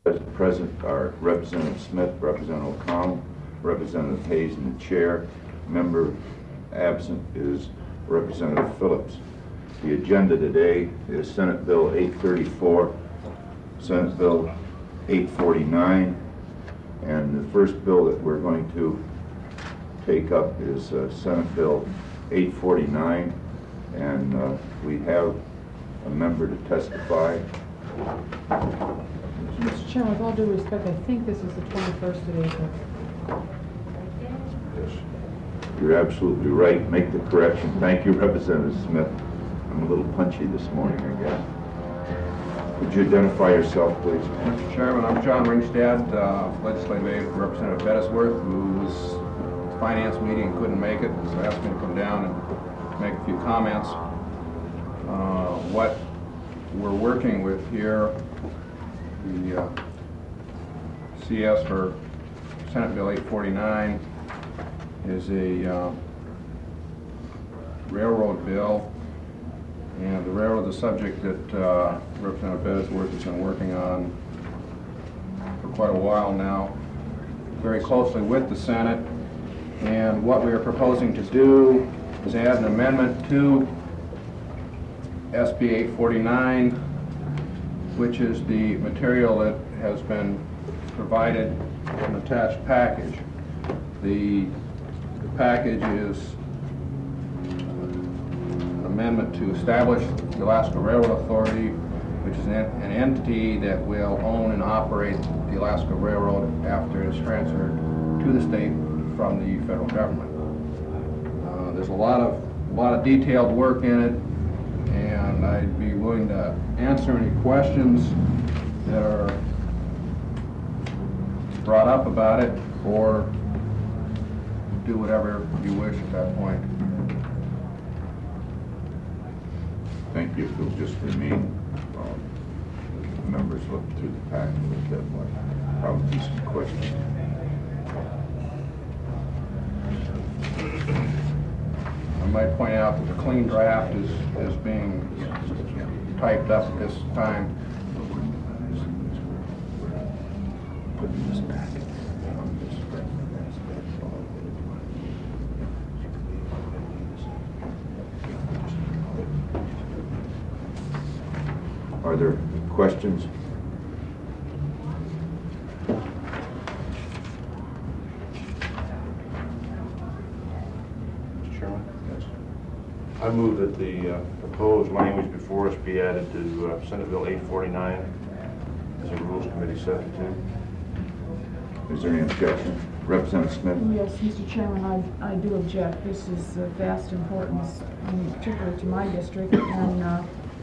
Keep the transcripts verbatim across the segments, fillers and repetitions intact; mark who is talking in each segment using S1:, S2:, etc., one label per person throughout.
S1: Present are Representative Smith, Representative O'Connell, Representative Hayes in the chair. Member absent is Representative Phillips. The agenda today is Senate Bill eight thirty-four, Senate Bill eight forty-nine, and the first bill that we're going to take up is uh, Senate Bill eight forty-nine, and uh, we have a member to testify.
S2: Mister Chairman, with all due respect, I think this is the twenty-first of April.
S1: Yes, you're absolutely right. Make the correction. Thank you, Representative Smith. I'm a little punchy this morning, I guess. Would you identify yourself, please?
S3: Mister Chairman, I'm John Ringstad, uh, legislative aide for Representative Bettesworth, who was at the finance meeting and couldn't make it, so asked me to come down and make a few comments. Uh, what we're working with here, the uh, C S for Senate Bill eight forty-nine is a uh, railroad bill, and the railroad is the subject that uh, Representative Bettesworth has been working on for quite a while now, very closely with the Senate. And what we are proposing to do is add an amendment to S B eight forty-nine, which is the material that has been provided in an attached package. The, the package is an amendment to establish the Alaska Railroad Authority, which is an, an entity that will own and operate the Alaska Railroad after it's transferred to the state from the federal government. Uh, there's a lot of, a lot of detailed work in it, and I'd be willing to answer any questions that are brought up about it, or do whatever you wish at that point.
S1: Thank you. If you'll just remain, um, the members look through the packet with that one. Probably some questions.
S3: I might point out that the clean draft is, is being typed up at this time.
S1: Put in this packet. Are there questions?
S4: Mister Chairman? Yes. I move that the uh, proposed language before us be added to uh, Senate Bill eight forty-nine as a Rules Committee substitute.
S1: Is there any objection? Representative Smith?
S2: Yes, Mister Chairman, I, I do object. This is of vast importance, in particular to my district, and uh,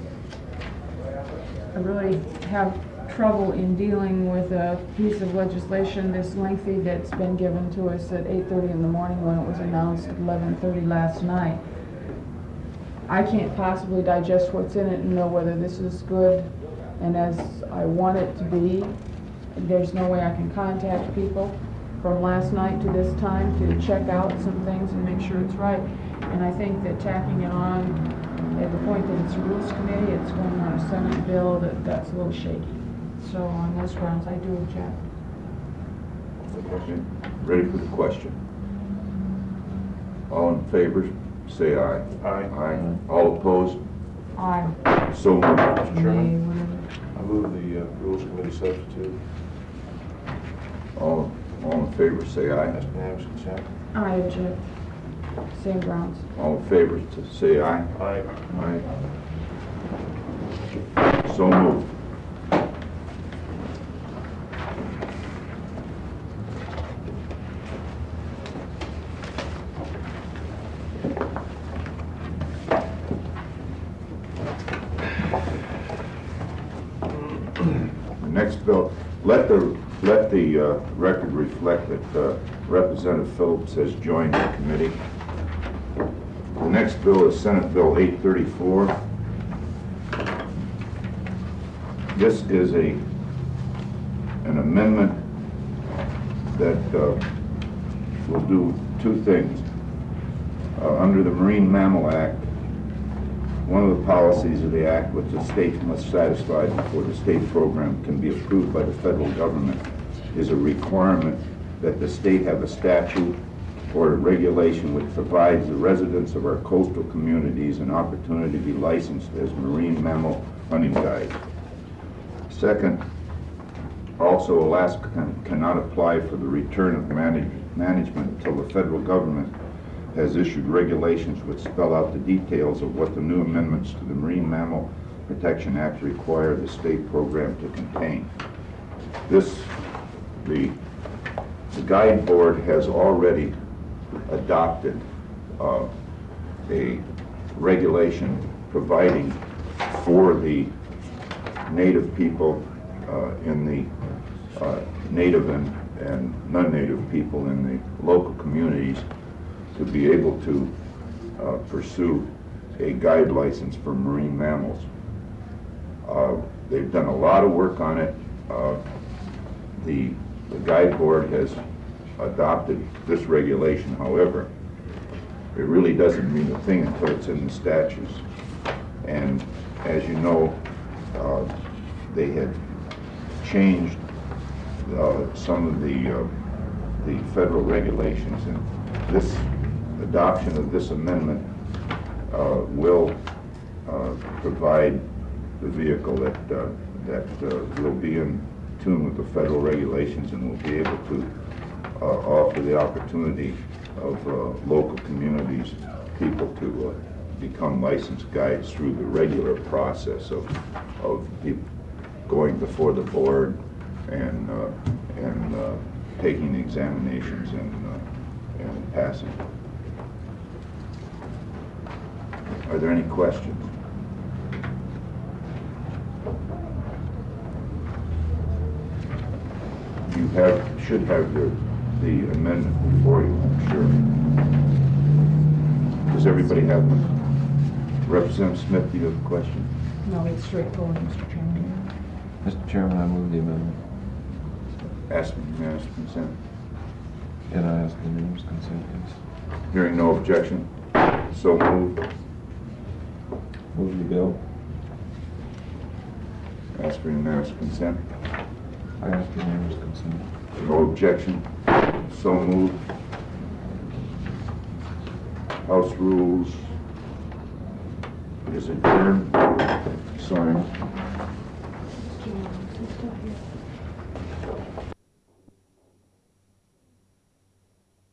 S2: I really have trouble in dealing with a piece of legislation this lengthy that's been given to us at eight thirty in the morning when it was announced at eleven thirty last night. I can't possibly digest what's in it and know whether this is good and as I want it to be. There's no way I can contact people from last night to this time to check out some things and make sure it's right. And I think that tacking it on at the point that it's a Rules Committee, it's going on a Senate bill, that that's a little shaky. So on those grounds, I do object.
S1: Okay. Ready for the question? All in favor, say aye.
S4: Aye.
S1: Aye. All opposed?
S2: Aye.
S1: So moved.
S4: Mister
S2: Nay,
S4: Chairman?
S2: whatever.
S4: I move the uh, Rules Committee substitute.
S1: All, all in favor, say aye.
S4: Ask unanimous consent.
S2: I object. Same grounds.
S1: All in favor, to say aye.
S4: Aye.
S1: Aye. So moved. The next bill, let the let the uh, record reflect that uh, Representative Phillips has joined the committee. The next bill is Senate Bill eight thirty-four. This is a an amendment that uh, will do two things. Uh, under the Marine Mammal Act, One of the policies of the Act which the state must satisfy before the state program can be approved by the federal government is a requirement that the state have a statute or a regulation which provides the residents of our coastal communities an opportunity to be licensed as marine mammal hunting guides. Second, also Alaska can, cannot apply for the return of manage, management until the federal government has issued regulations which spell out the details of what the new amendments to the Marine Mammal Protection Act require the state program to contain. This, the, the guide board has already adopted uh, a regulation providing for the native people uh, in the uh, native and, and non-native people in the local communities to be able to uh, pursue a guide license for marine mammals. Uh, they've done a lot of work on it. Uh, the, the guide board has adopted this regulation. However, it really doesn't mean a thing until it's in the statutes. And as you know, uh, they had changed uh, some of the uh, the federal regulations, and this adoption of this amendment uh, will uh, provide the vehicle that uh, that uh, will be in tune with the federal regulations and will be able to uh, offer the opportunity of uh, local communities, people to uh, become licensed guides through the regular process of of people going before the board and uh, and uh, taking examinations and uh, and passing. Are there any questions? You have should have your the amendment before you, I'm sure. Does everybody have one? Representative Smith, do you have a question?
S2: No, it's straightforward, Mister Chairman.
S5: Mister Chairman, I move the amendment.
S1: Ask, may I ask consent?
S5: Can I ask the unanimous consent, please?
S1: Hearing no objection, so moved.
S5: Move the bill.
S1: Ask for unanimous consent.
S5: I ask the unanimous consent.
S1: No objection, so moved. House rules is adjourned. Signed.